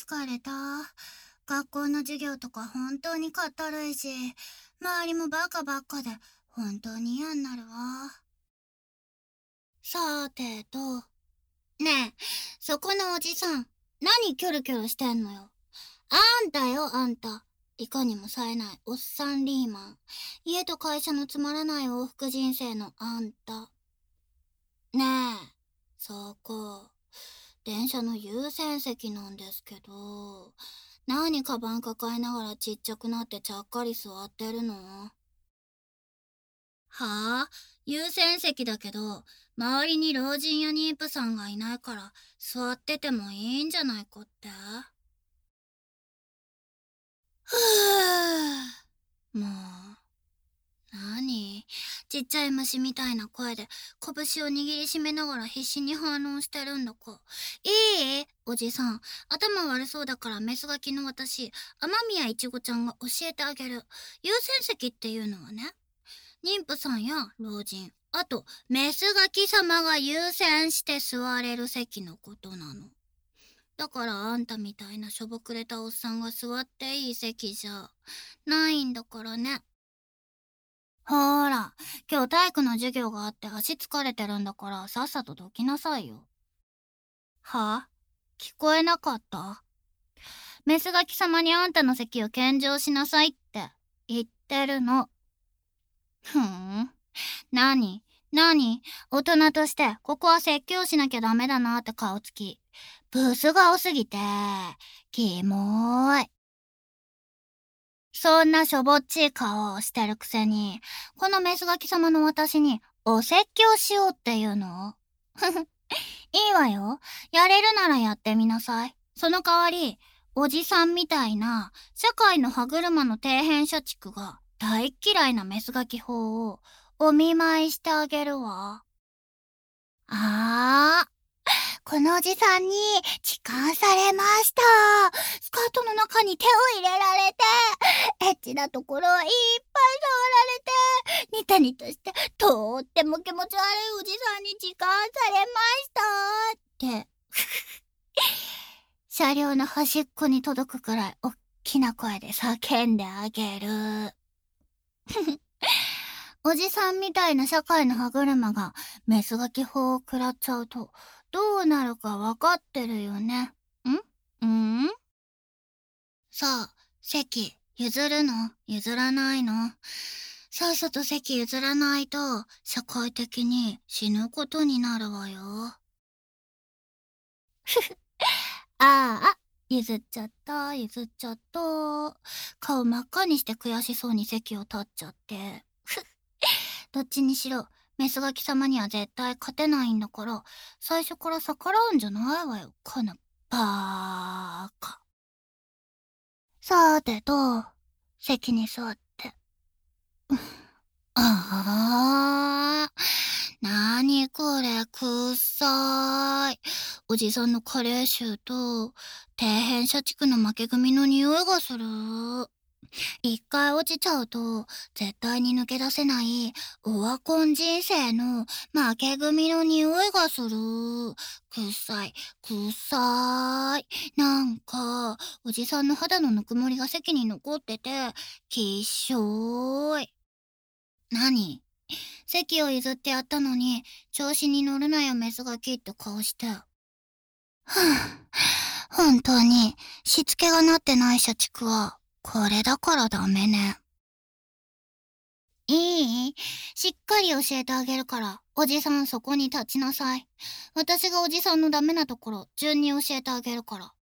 疲れた。学校の授業とか本当にかったるいし、周りもバカばっかで本当に嫌になるわ。さてと、ねえ、そこのおじさん、何キョロキョロしてんのよ。あんたよ、あんた。いかにも冴えないおっさんリーマン。家と会社のつまらない往復人生のあんた。ねえ、そこ。電車の優先席なんですけど、何カバン抱えながらちっちゃくなってちゃっかり座ってるの？はあ、優先席だけど、周りに老人や妊婦さんがいないから座っててもいいんじゃないかって？ふぅ。もう、何ちっちゃい虫みたいな声で拳を握りしめながら必死に反論してるんだか。いいおじさん、頭悪そうだからメスガキの私、雨宮いちごちゃんが教えてあげる。優先席っていうのはね、妊婦さんや老人、あとメスガキ様が優先して座れる席のことなの。だからあんたみたいなしょぼくれたおっさんが座っていい席じゃないんだからね。ほーら、今日体育の授業があって足疲れてるんだからさっさとどきなさいよ。は？聞こえなかった？メスガキ様にあんたの席を献上しなさいって言ってるの。ふーん。何大人としてここは説教しなきゃダメだなって顔つき。ブス顔すぎて、キモーい。そんなしょぼっちい顔をしてるくせに、このメスガキ様の私にお説教しようっていうの？ふふ、いいわよ。やれるならやってみなさい。その代わり、おじさんみたいな社会の歯車の底辺社畜が大嫌いなメスガキ法をお見舞いしてあげるわ。あー。このおじさんに痴漢されました。スカートの中に手を入れられて、エッチなところをいっぱい触られて、ニタニタして、とっても気持ち悪いおじさんに痴漢されましたって。車両の端っこに届くくらいおっきな声で叫んであげる。おじさんみたいな社会の歯車がメスガキ法を食らっちゃうとどうなるかわかってるよね。んさあ、席譲るの譲らないの？さっさと席譲らないと社会的に死ぬことになるわよ。ああ、譲っちゃった。顔真っ赤にして悔しそうに席を立っちゃって。どっちにしろ、メスガキ様には絶対勝てないんだから、最初から逆らうんじゃないわよ、このバーカ。さてと、席に座って。ああ、なにこれ、くっさい。おじさんの加齢臭と、底辺社畜の負け組の匂いがする。一回落ちちゃうと、絶対に抜け出せない、オワコン人生の負け組の匂いがする。くっさい、くっさい。なんか、おじさんの肌のぬくもりが席に残ってて、きっしょーい。何？席を譲ってやったのに、調子に乗るなよメスガキって顔して。ふぅ、本当に、しつけがなってない社畜は、これだからダメね。いい？しっかり教えてあげるから、おじさんそこに立ちなさい。私がおじさんのダメなところ、順に教えてあげるから。